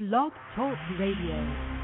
Blog Talk Radio.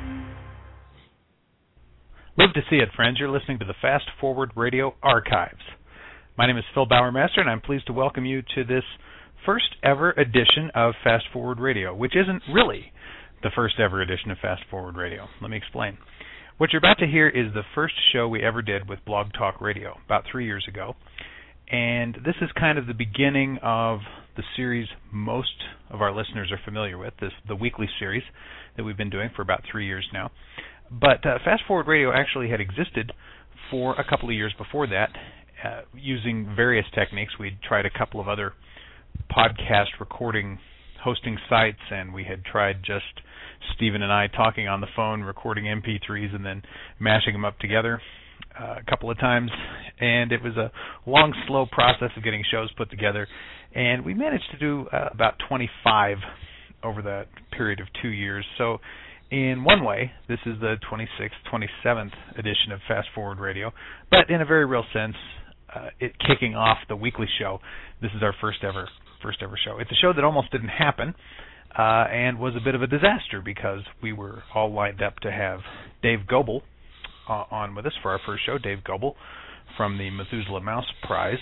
Live to see it, friends. You're listening to the Fast Forward Radio Archives. My name is Phil Bowermaster, and I'm pleased to welcome you to this first ever edition of Fast Forward Radio, which isn't really the first ever edition of Fast Forward Radio. Let me explain. What you're about to hear is the first show we ever did with Blog Talk Radio, about 3 years ago. And this is kind of the beginning of the series most of our listeners are familiar with, the weekly series that we've been doing for about 3 years now. But Fast Forward Radio actually had existed for a couple of years before that, using various techniques. We'd tried a couple of other podcast recording hosting sites, and we had tried just Stephen and I talking on the phone, recording MP3s, and then mashing them up together a couple of times. And it was a long, slow process of getting shows put together. And we managed to do about 25 over the period of 2 years. So in one way, this is the 26th, 27th edition of Fast Forward Radio. But in a very real sense, it kicking off the weekly show, this is our first ever show. It's a show that almost didn't happen and was a bit of a disaster because we were all lined up to have Dave Goebel on with us for our first show, Dave Goebel from the Methuselah Mouse Prize.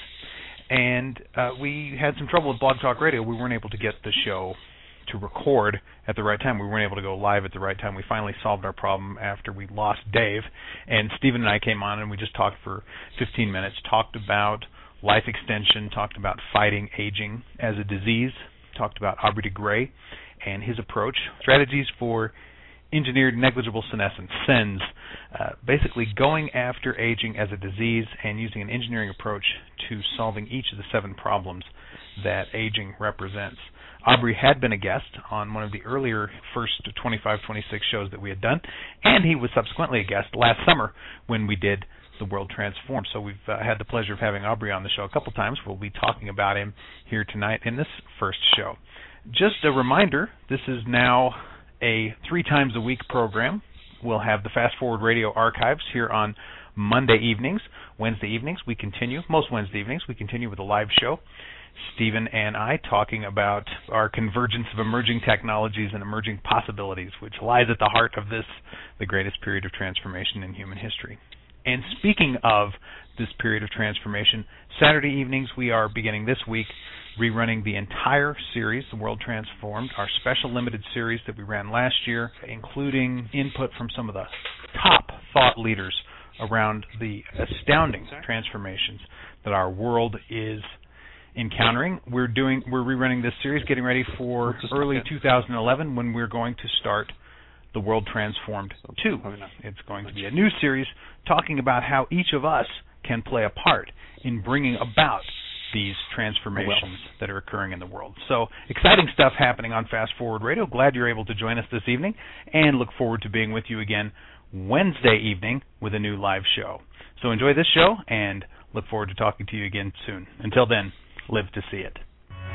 And we had some trouble with Blog Talk Radio. We weren't able to get the show to record at the right time. We weren't able to go live at the right time. We finally solved our problem after we lost Dave. And Stephen and I came on, and we just talked for 15 minutes, talked about life extension, talked about fighting aging as a disease, talked about Aubrey de Grey and his approach, strategies for engineered negligible senescence, SENS, basically going after aging as a disease and using an engineering approach to solving each of the 7 problems that aging represents. Aubrey had been a guest on one of the earlier first 25, 26 shows that we had done, and he was subsequently a guest last summer when we did The World Transformed. So we've had the pleasure of having Aubrey on the show a couple times. We'll be talking about him here tonight in this first show. Just a reminder, this is now a 3 times a week program. We'll have the Fast Forward Radio Archives here on Monday evenings. Wednesday evenings we continue, most Wednesday evenings we continue with a live show. Stephen and I talking about our convergence of emerging technologies and emerging possibilities, which lies at the heart of this, the greatest period of transformation in human history. And speaking of this period of transformation, Saturday evenings we are beginning this week rerunning the entire series, The World Transformed, our special limited series that we ran last year, including input from some of the top thought leaders around the astounding transformations that our world is encountering. We're rerunning this series, getting ready for early 2011 when we're going to start The World Transformed 2. It's going to be a new series talking about how each of us can play a part in bringing about these transformations that are occurring in the world. So exciting stuff happening on Fast Forward Radio. Glad you're able to join us this evening, and look forward to being with you again Wednesday evening with a new live show. So enjoy this show, and look forward to talking to you again soon. Until then, live to see it.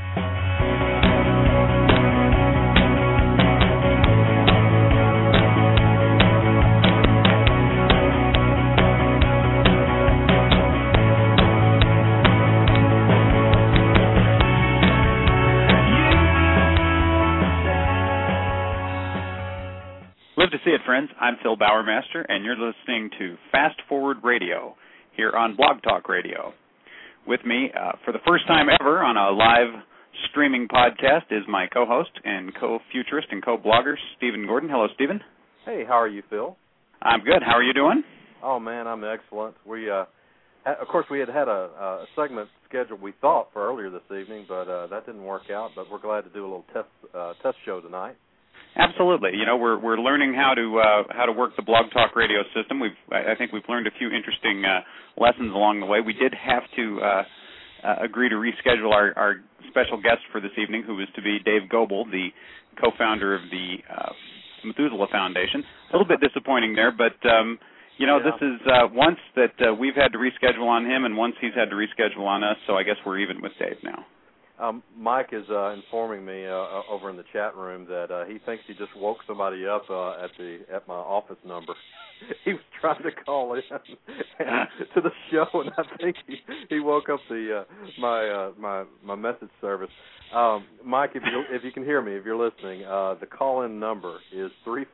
Live to see it, friends. I'm Phil Bowermaster, and you're listening to Fast Forward Radio here on Blog Talk Radio. With me, for the first time ever on a live streaming podcast, is my co-host and co-futurist and co-blogger, Stephen Gordon. Hello, Stephen. Hey, how are you, Phil? I'm good. How are you doing? Oh, man, I'm excellent. We, of course, we had a segment scheduled, we thought, for earlier this evening, but that didn't work out. But we're glad to do a little test show tonight. Absolutely. You know, we're learning how to work the Blog Talk Radio system. I think we've learned a few interesting lessons along the way. We did have to agree to reschedule our special guest for this evening, who was to be Dave Goebel, the co-founder of the Methuselah Foundation. A little bit disappointing there, but this is once that we've had to reschedule on him, and once he's had to reschedule on us. So I guess we're even with Dave now. Mike is informing me over in the chat room that he thinks he just woke somebody up at my office number. He was trying to call in to the show, and I think he woke up my message service. Mike, if you can hear me, if you're listening, the call-in number is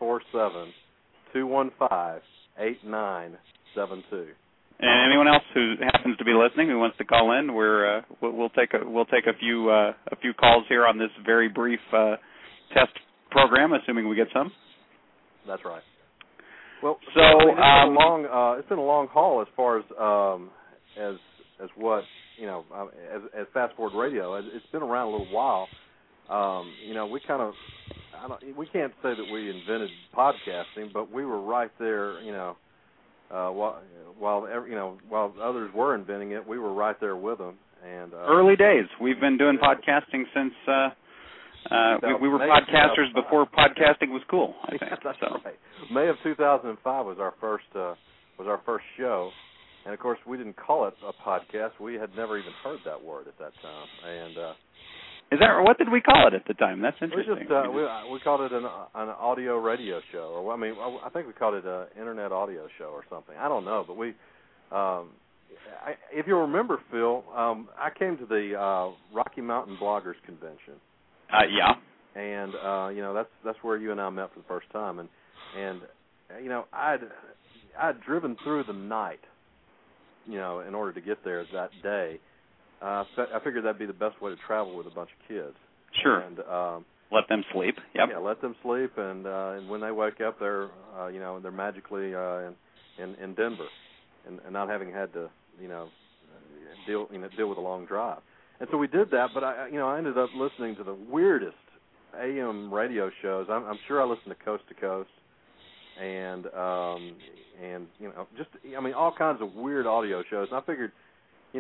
347-215-8972. And anyone else who happens to be listening who wants to call in, we'll take a few calls here on this very brief test program, assuming we get some. That's right. Well, so it's been a long haul as far as what as Fast Forward Radio. It's been around a little while. We can't say that we invented podcasting, but we were right there. While others were inventing it, we were right there with them. And early days. We've been doing podcasting since we were podcasters before podcasting was cool, I think. That's right. May of 2005 was our first show, and of course we didn't call it a podcast. We had never even heard that word at that time. And what did we call it at the time? That's interesting. We called it an audio radio show, or I think we called it an internet audio show or something. I don't know, but we. If you remember, Phil, I came to the Rocky Mountain Bloggers Convention. Yeah. And that's where you and I met for the first time, and I'd driven through the night, in order to get there that day. I figured that'd be the best way to travel with a bunch of kids. Sure. And let them sleep. Yep. Yeah, let them sleep, and when they wake up, they're they're magically in Denver, and not having had to deal with a long drive. And so we did that, but I ended up listening to the weirdest AM radio shows. I'm sure I listened to Coast to Coast, and all kinds of weird audio shows. And I figured, it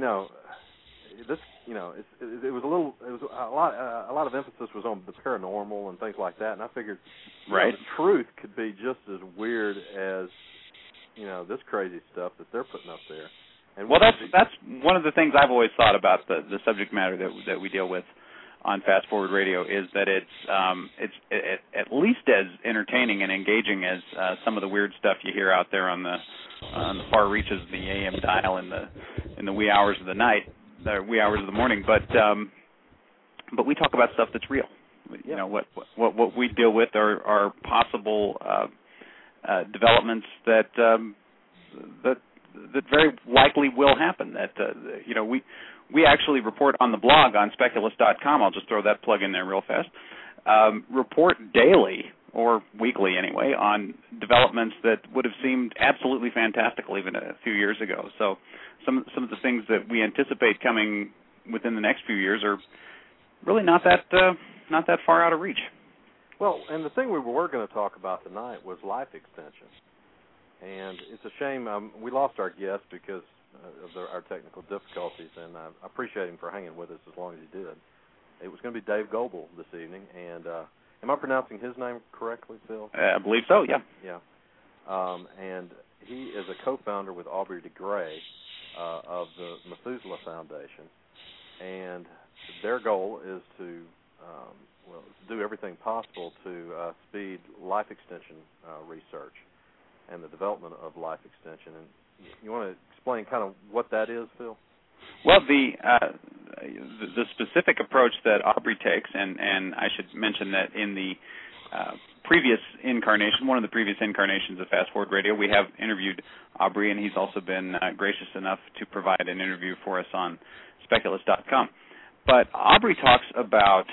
was a lot of emphasis was on the paranormal and things like that. And I figured, right, the truth could be just as weird as this crazy stuff that they're putting up there. And that's one of the things I've always thought about the subject matter that we deal with on Fast Forward Radio is that it's at least as entertaining and engaging as some of the weird stuff you hear out there on the far reaches of the AM dial in the wee hours of the night, the wee hours of the morning. But we talk about stuff that's real. Yeah. What we deal with are possible developments that very likely will happen. That we actually report on the blog on Speculist.com. I'll just throw that plug in there real fast. Report daily or weekly anyway on developments that would have seemed absolutely fantastical even a few years ago. So some of the things that we anticipate coming within the next few years are really not that far out of reach. Well, and the thing we were going to talk about tonight was life extension. And it's a shame we lost our guest because of our technical difficulties, and I appreciate him for hanging with us as long as he did. It was going to be Dave Goebel this evening, and am I pronouncing his name correctly, Phil? I believe so, yeah. Yeah. And he is a co-founder with Aubrey de Grey of the Methuselah Foundation, and their goal is to do everything possible to speed life extension research and the development of life extension. And you want to explain kind of what that is, Phil? Well, the specific approach that Aubrey takes, and I should mention that in the previous incarnation, one of the previous incarnations of Fast Forward Radio, we have interviewed Aubrey, and he's also been gracious enough to provide an interview for us on Speculist.com. But Aubrey talks about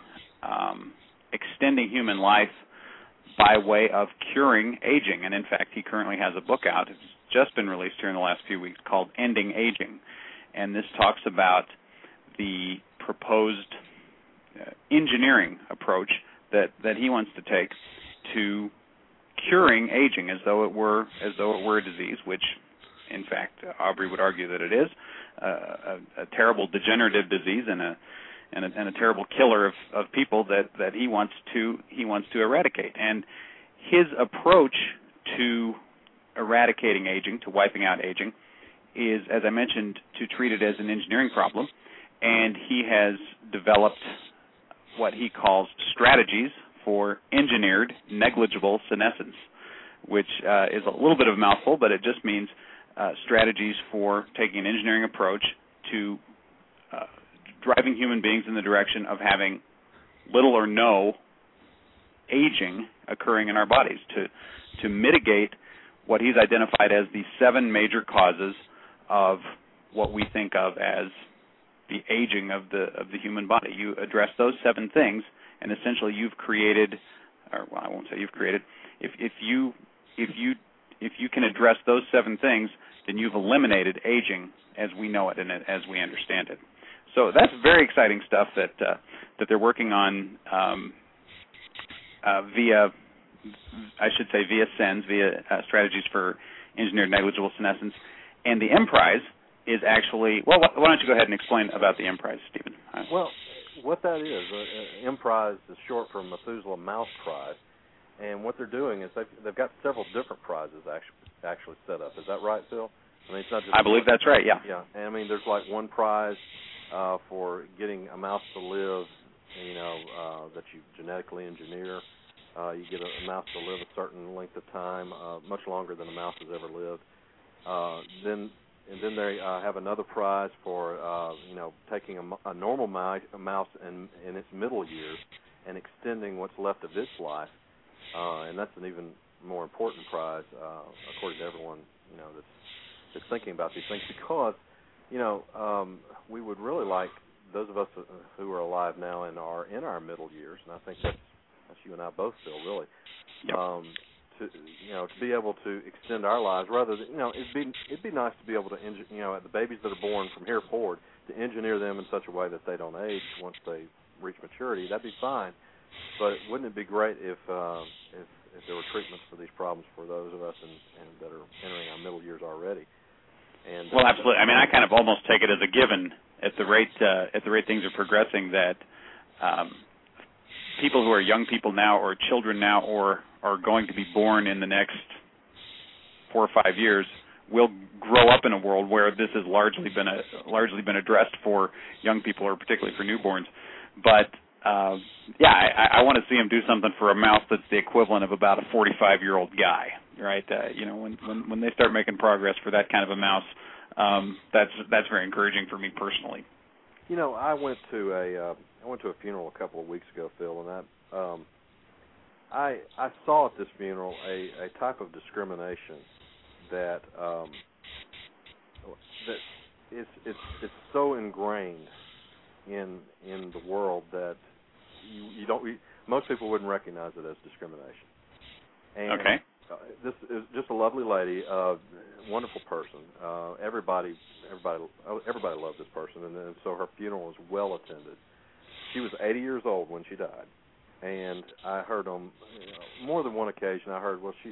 extending human life by way of curing aging. And, in fact, he currently has a book out. It's just been released here in the last few weeks called Ending Aging. And this talks about the proposed engineering approach that he wants to take to curing aging as though it were a disease, which, in fact, Aubrey would argue that it is a terrible degenerative disease and a terrible killer of people that he wants to eradicate. And his approach to eradicating aging, to wiping out aging, is, as I mentioned, to treat it as an engineering problem and he has developed what he calls strategies for engineered negligible senescence, which is a little bit of a mouthful, but it just means strategies for taking an engineering approach to driving human beings in the direction of having little or no aging occurring in our bodies, to mitigate what he's identified as the 7 major causes of what we think of as the aging of the human body. You address those 7 things, and essentially you've created, or well, I won't say you've created. If you can address those 7 things, then you've eliminated aging as we know it and as we understand it. So that's very exciting stuff that they're working on via SENS, via strategies for engineered negligible senescence. And the M-Prize is actually, well, why don't you go ahead and explain about the M-Prize, Stephen? Well, what that is, M-Prize is short for Methuselah Mouse Prize, and what they're doing is they've got several different prizes actually set up. Is that right, Phil? I mean, it's not just. I believe that's right. Yeah. Yeah, and I mean, there's like one prize for getting a mouse to live, that you genetically engineer. You get a mouse to live a certain length of time, much longer than a mouse has ever lived. Then they have another prize for taking a normal mouse in its middle years and extending what's left of its life, and that's an even more important prize according to everyone that's thinking about these things, because we would really like those of us who are alive now and are in our middle years, and I think that's you and I both feel, really. Yep. To be able to extend our lives, rather than it'd be nice to be able to the babies that are born from here forward, to engineer them in such a way that they don't age once they reach maturity. That'd be fine, but wouldn't it be great if there were treatments for these problems for those of us and that are entering our middle years already? And well, absolutely. I mean, I kind of almost take it as a given at the rate things are progressing that people who are young people now or children now or are going to be born in the next 4 or 5 years will grow up in a world where this has largely been addressed for young people, or particularly for newborns. But I want to see them do something for a mouse that's the equivalent of about a 45-year-old guy, right? When they start making progress for that kind of a mouse, that's very encouraging for me personally. I went to a funeral a couple of weeks ago, Phil, and that I saw at this funeral a type of discrimination that it's so ingrained in the world that most people wouldn't recognize it as discrimination. And okay. This is just a lovely lady, wonderful person. Everybody loved this person, and so her funeral was well attended. She was 80 years old when she died, and I heard on more than one occasion. I heard, well,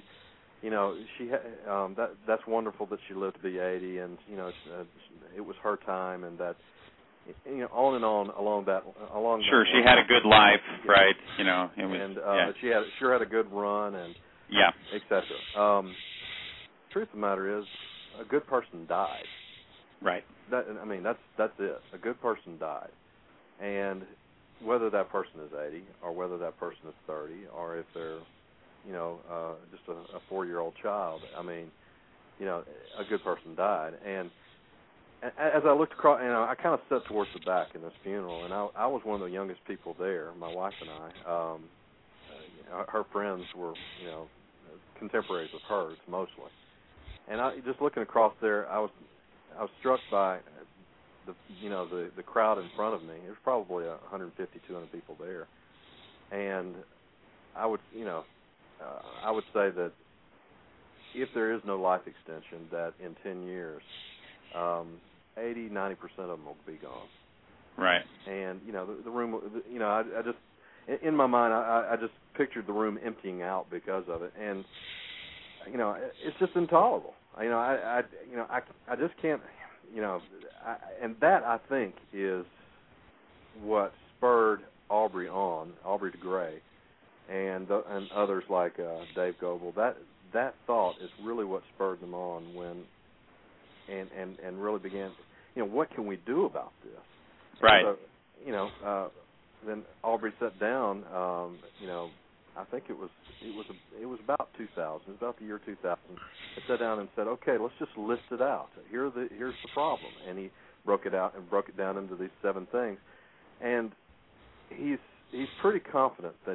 that's wonderful that she lived to be 80, and it was her time, and that on and on along. Sure, she had a good life, yeah. Right? It was, she had a good run, and yeah, etc. Truth of the matter is, a good person died. Right. That's it. A good person died, and whether that person is 80 or whether that person is 30 or if they're, just a 4-year-old child, a good person died. And as I looked across, I kind of stepped towards the back in this funeral, and I was one of the youngest people there. My wife and I, her friends were, contemporaries of hers mostly. And just looking across there, I was struck by the crowd in front of me. There was probably 150, 200 people there, and I would say that if there is no life extension, that in 10 years, 80, 90% of them will be gone. Right. And the room, I just in my mind, I just pictured the room emptying out because of it, and it's just intolerable. I just can't. And that, I think, is what spurred Aubrey de Grey, and others like Dave Goebel. That thought is really what spurred them on and really began. What can we do about this? Right. So, then Aubrey sat down. I think it was about 2000. It was about the year 2000. He sat down and said, "Okay, let's just list it out. Here's the problem." And he broke it down into these 7 things. And he's pretty confident that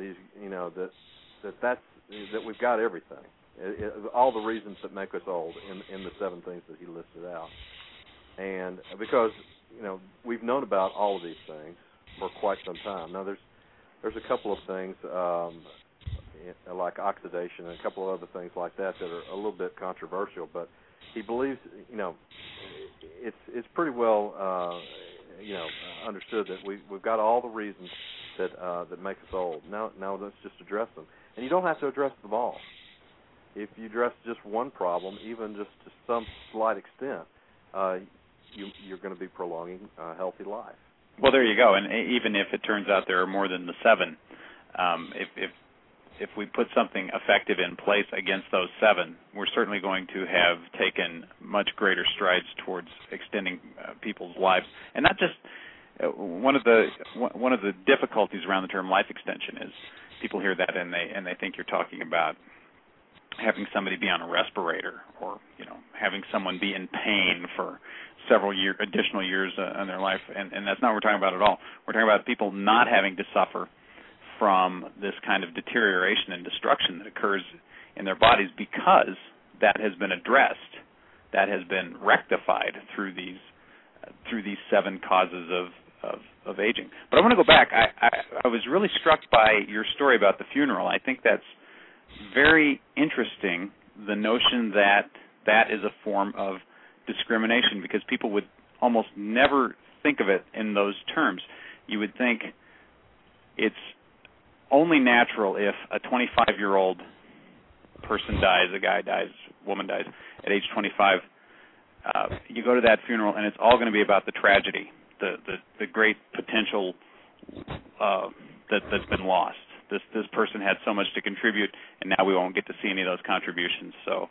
that we've got everything. All the reasons that make us old in the 7 things that he listed out. And because we've known about all of these things for quite some time. Now there's a couple of things like oxidation and a couple of other things like that are a little bit controversial, but he believes it's pretty well understood that we've got all the reasons that make us old. Now let's just address them, and you don't have to address them all. If you address just one problem, even just to some slight extent, you're going to be prolonging a healthy life. Well, there you go. And even if it turns out there are more than the 7, if we put something effective in place against those 7, we're certainly going to have taken much greater strides towards extending people's lives. And not just one of the difficulties around the term life extension is people hear that and they think you're talking about having somebody be on a respirator or having someone be in pain for several additional years in their life, and that's not what we're talking about at all. We're talking about people not having to suffer from this kind of deterioration and destruction that occurs in their bodies because that has been addressed, that has been rectified through these 7 causes of aging. But I want to go back. I was really struck by your story about the funeral. I think that's very interesting, the notion that that is a form of discrimination, because people would almost never think of it in those terms. You would think it's only natural if a 25-year-old person dies, a guy dies, a woman dies at age 25. You go to that funeral, and it's all going to be about the tragedy, the great potential that's been lost. This person had so much to contribute, and now we won't get to see any of those contributions.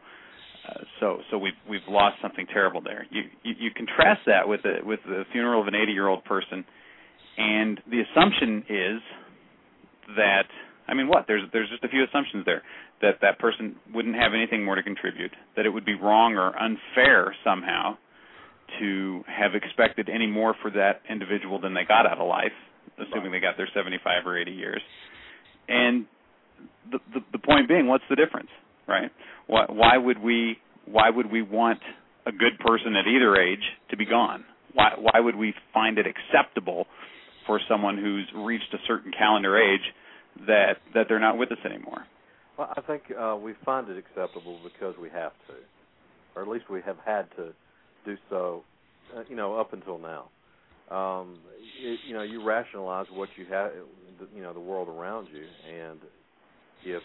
So we've lost something terrible there. You contrast that with the funeral of an 80-year-old person, and the assumption is that there's just a few assumptions there, that person wouldn't have anything more to contribute, that it would be wrong or unfair somehow to have expected any more for that individual than they got out of life, assuming they got their 75 or 80 years. And the point being, what's the difference, right? Why would we want a good person at either age to be gone? Why would we find it acceptable for someone who's reached a certain calendar age that they're not with us anymore? Well, I think we find it acceptable because we have to, or at least we have had to do so, up until now. You rationalize what you have, the world around you, and if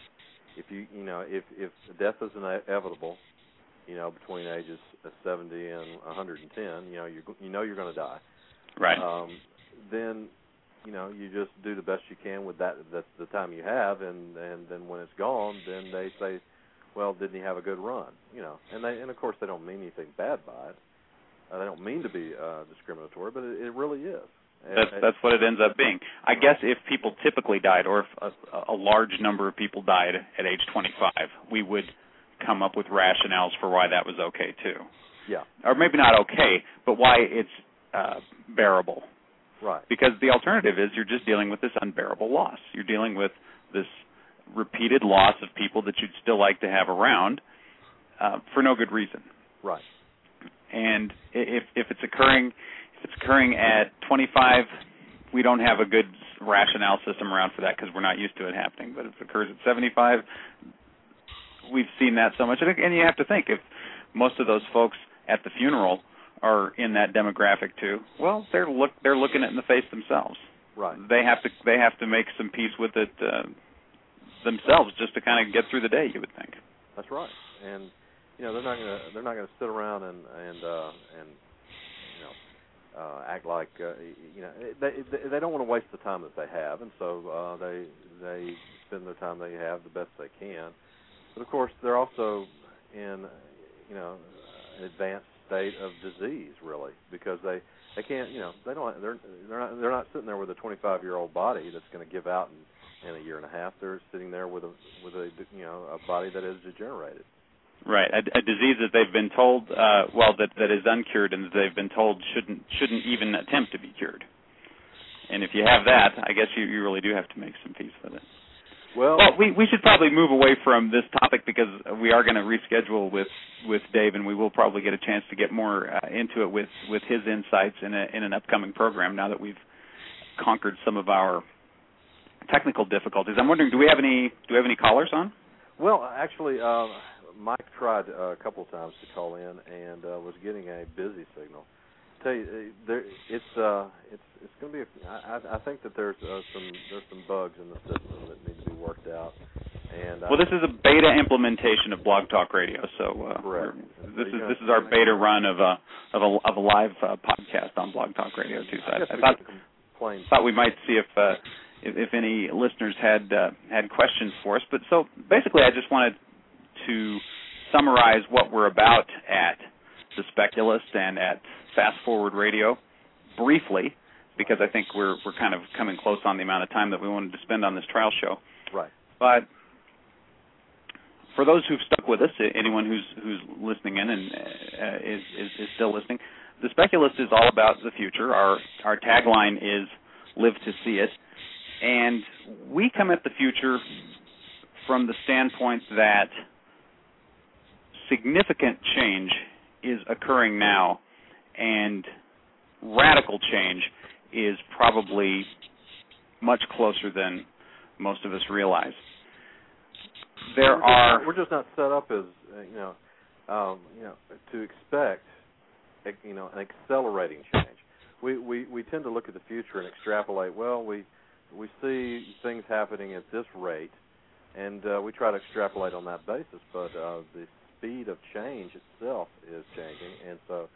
death is inevitable, between ages 70 and 110, you're going to die. Right. Then, you just do the best you can with that's the time you have, and then when it's gone, then they say, well, didn't he have a good run? And of course they don't mean anything bad by it. They don't mean to be discriminatory, but it really is. That's what it ends up being. I guess if people typically died, or if a large number of people died at age 25, we would come up with rationales for why that was okay too. Yeah. Or maybe not okay, but why it's bearable. Right. Because the alternative is you're just dealing with this unbearable loss. You're dealing with this repeated loss of people that you'd still like to have around for no good reason. Right. And if it's occurring at 25, we don't have a good rationale system around for that because we're not used to it happening. But if it occurs at 75, we've seen that so much. And you have to think, if most of those folks at the funeral are in that demographic too, well, they're looking it in the face themselves. Right. They have to make some peace with it themselves just to kind of get through the day, you would think. That's right. And they're not gonna sit around and act like they don't want to waste the time that they have, and so they spend their time they have the best they can. But of course, they're also in an advanced state of disease, really, because They can't, they don't. They're not sitting there with a 25-year-old body that's going to give out in a year and a half. They're sitting there with a body that is degenerated. Right, a disease that they've been told, that is uncured, and that they've been told shouldn't even attempt to be cured. And if you have that, I guess you really do have to make some peace with it. Well, we should probably move away from this topic because we are going to reschedule with Dave, and we will probably get a chance to get more into it with his insights in an upcoming program. Now that we've conquered some of our technical difficulties, I'm wondering, do we have any callers on? Well, actually, Mike tried a couple of times to call in and was getting a busy signal. I tell you, it's going to be. I think that there's some bugs in the system that need to be worked out. And well, this is a beta implementation of Blog Talk Radio, so this is our beta run of a live podcast on Blog Talk Radio too. So I thought we might see if any listeners had questions for us. But so basically, I just wanted to summarize what we're about at The Speculist and at Fast Forward Radio briefly, because I think we're kind of coming close on the amount of time that we wanted to spend on this trial show. Right. But for those who've stuck with us, anyone who's listening in and is still listening, The Speculist is all about the future. Our tagline is "Live to See It," and we come at the future from the standpoint that significant change is occurring now, and radical change is probably much closer than most of us realize. We're just not set up as to expect an accelerating change. We tend to look at the future and extrapolate. Well, we see things happening at this rate, and we try to extrapolate on that basis. But the speed of change itself is changing, and so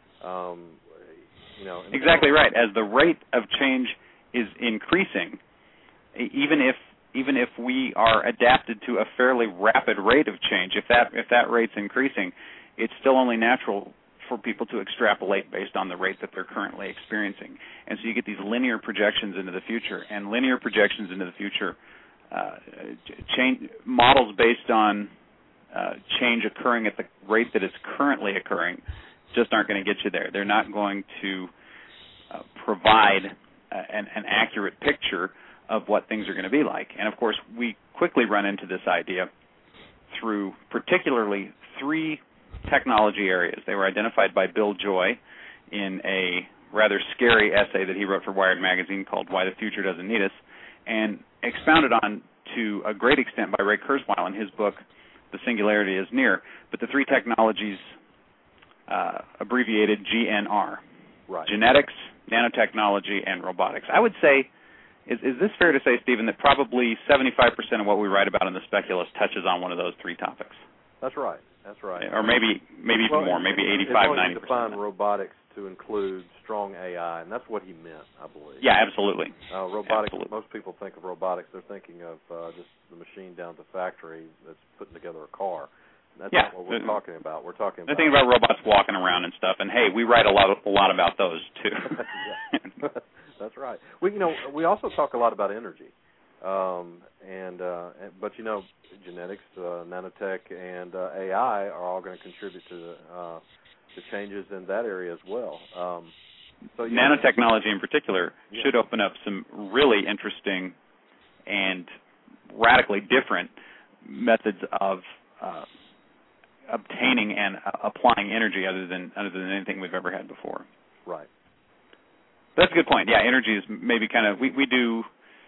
exactly right. As the rate of change is increasing, even if we are adapted to a fairly rapid rate of change, if that rate's increasing, it's still only natural for people to extrapolate based on the rate that they're currently experiencing. And so you get these linear projections into the future, and linear projections into the future, models based on change occurring at the rate that it's currently occurring just aren't going to get you there. They're not going to provide an accurate picture of what things are going to be like. And, of course, we quickly run into this idea through particularly three technology areas. They were identified by Bill Joy in a rather scary essay that he wrote for Wired Magazine called Why the Future Doesn't Need Us, and expounded on to a great extent by Ray Kurzweil in his book, The Singularity is Near. But the three technologies abbreviated GNR, right. Genetics, nanotechnology, and robotics. I would say, is this fair to say, Stephen, that probably 75% of what we write about in The Speculist touches on one of those three topics? That's right. Or maybe even more, maybe 85, 90%. It's define robotics to include strong AI, and that's what he meant, I believe. Yeah, absolutely. Robotics. Absolutely. Most people think of robotics, they're thinking of just the machine down at the factory that's putting together a car. That's not what we're talking about. We're talking about... They're thinking about robots walking around and stuff, and, hey, we write a lot about those, too. That's right. We also talk a lot about energy. But genetics, nanotech, and AI are all going to contribute to the changes in that area as well. Nanotechnology in particular should open up some really interesting and radically different methods of obtaining and applying energy other than anything we've ever had before. Right. That's a good point. Yeah, energy is maybe kind of we do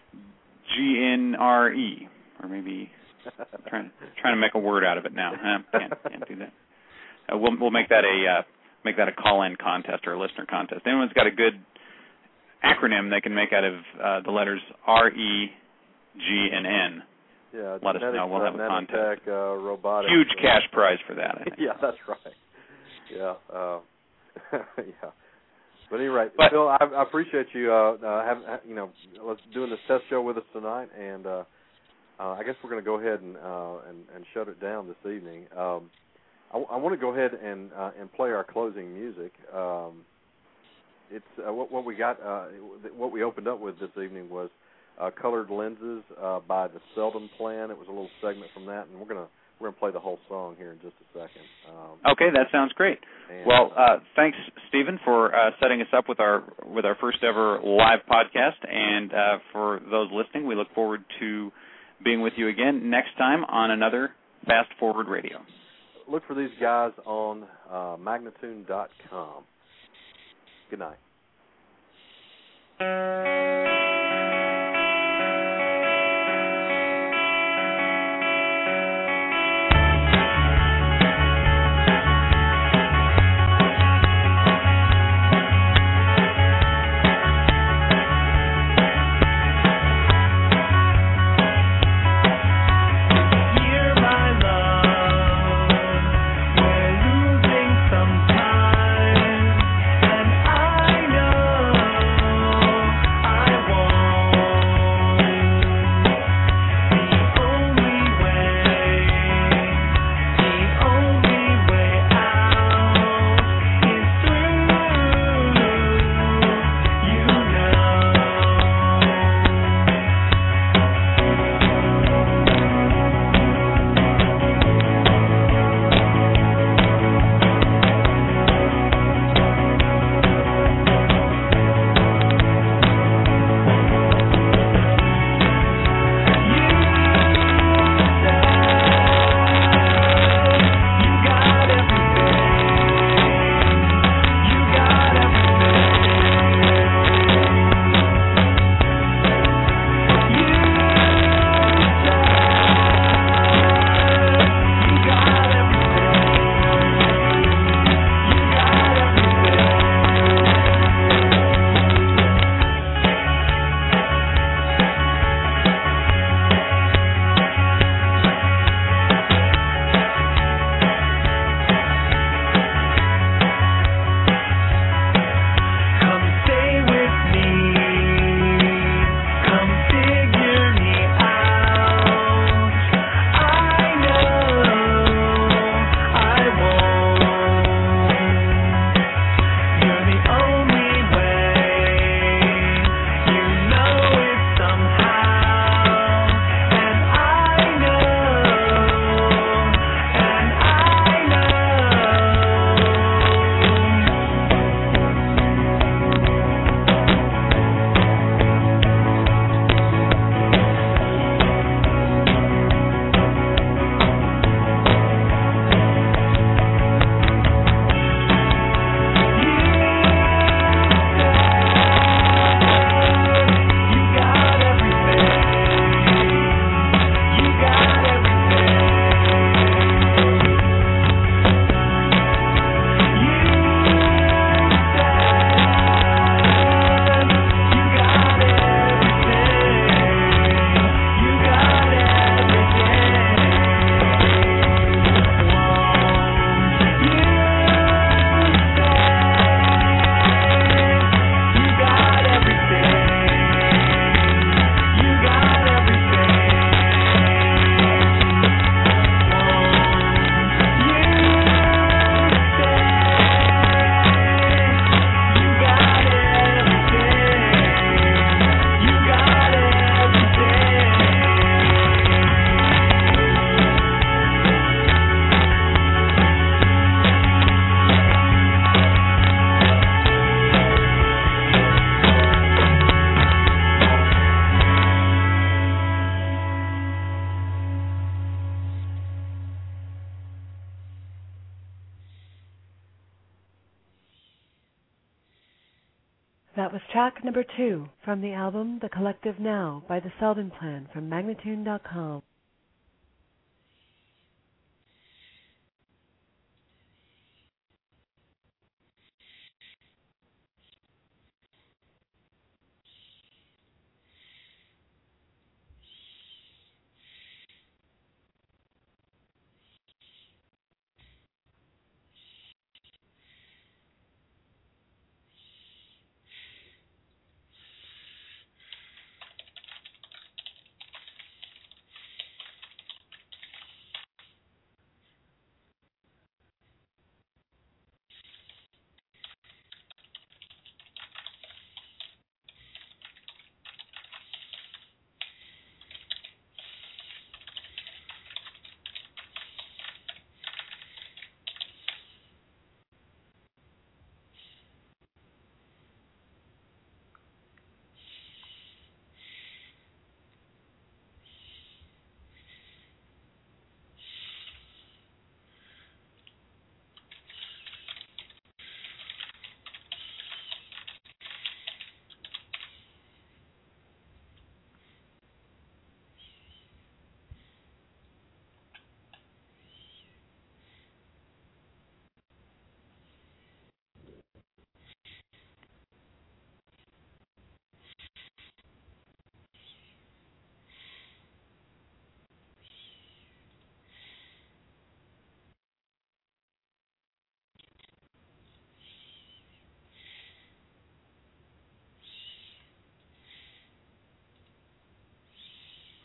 GNRE, or maybe trying to make a word out of it now. Can't do that. We'll make that a call-in contest or a listener contest. Anyone's got a good acronym they can make out of the letters R, E, G, and N. Yeah, let us know. We'll have a contest. Robotics. Huge cash prize for that, I think. Yeah, that's right. Yeah. Yeah. But at any rate, Phil, I appreciate you doing this test show with us tonight, and I guess we're going to go ahead and shut it down this evening. I want to go ahead and play our closing music. it's what we got. What we opened up with this evening was Colored Lenses by the Seldom Plan. It was a little segment from that, and we're gonna play the whole song here in just a second. Okay, that sounds great. Well, thanks, Stephen, for setting us up with our first ever live podcast. And for those listening, we look forward to being with you again next time on another Fast Forward Radio. Look for these guys on Magnatune.com. Good night. That was track number 2 from the album The Collective Now by the Seldom Plan from Magnatune.com.